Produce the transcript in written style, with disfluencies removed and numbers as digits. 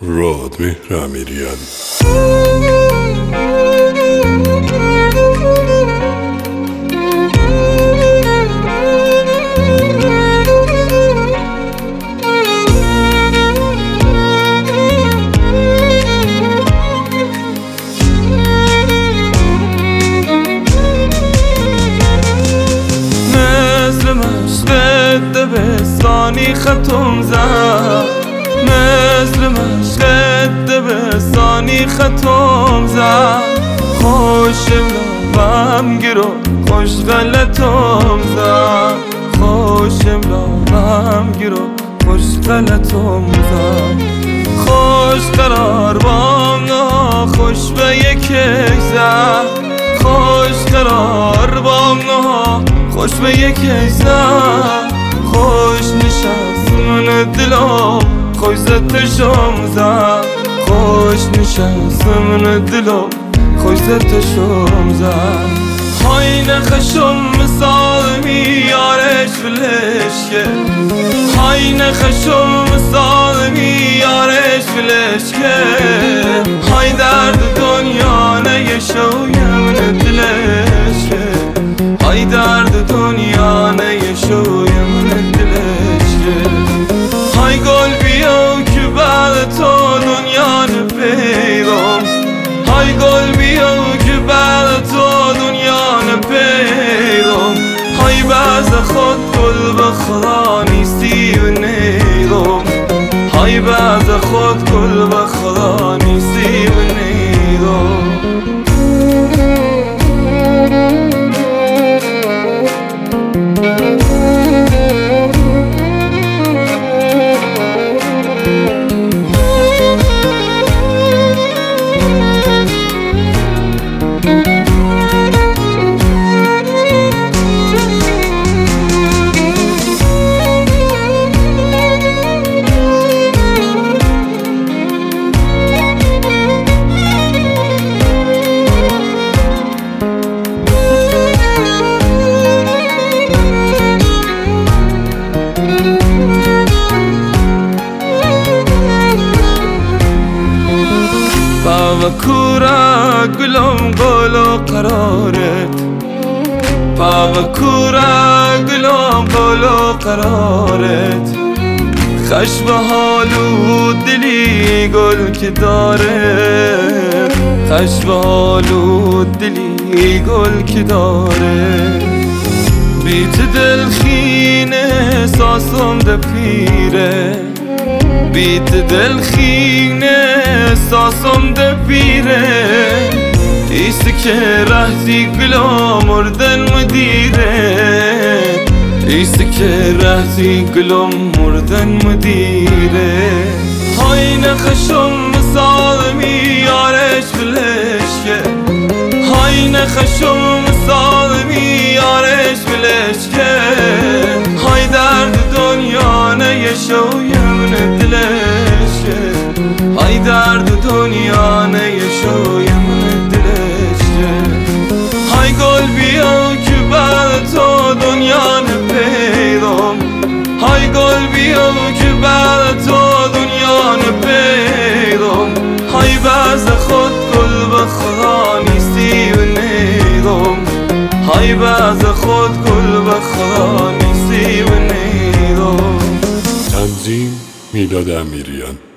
رادمهر امیریان. مثل مشق دبستانی خطم زد، مثل مشق دبستانی خطم زد. خوش لبم گرو خوش غلطم زد، خوش لبم گرو خوش غلطم زد. خوش قرار بام نه خوش به یکی زد، خوش قرار بام نه خوش به یکی زد. خوش نشست من دلم خوش زدشم زد، خوش نشست من دلم خوش زدشم زد. های نخشم مثال میارش فلشکه، های نخشم مثال میارش فلشکه. های درد دنیا نیشوی من دلشکه، های درد دنیا نیشوی من دلشکه. های گل بیا که بعد تو دنیا نپیدم، های گل بیا که بعد تو دنیا نپیدم. های بعض خود گل به خدا نیستی و نیدم، های بعض خود گل به خدا نیستی و نیدم. و کورا گلم قول و قرارت، و کورا گلم قول و قرارت. خش به حال و دلی گل که داره، خش به حال و دلی گل که داره. بیت دلخینه احساسم ده پیره، بیت دلخینه احساسم ده پیره. ایست که رهزی گلو مردن مدیره، ایست که رهزی گلو مردن مدیره. های نخشم مثال میارش فلشکه، های نخشم مثال میارش فلشکه. های درد دنیا نیشوی من دلشکه، های درد دنیا نیشوی من دلشکه. های گل بیا که بعد تو دنیا نپیدم، های گل بیا که بعد تو دنیا نپیدم. های بعض خود گل به خدا نیستی و نیدم، های بعض خود گل به خدا نیستی و نیدم. تنظیم میلاد امیریان.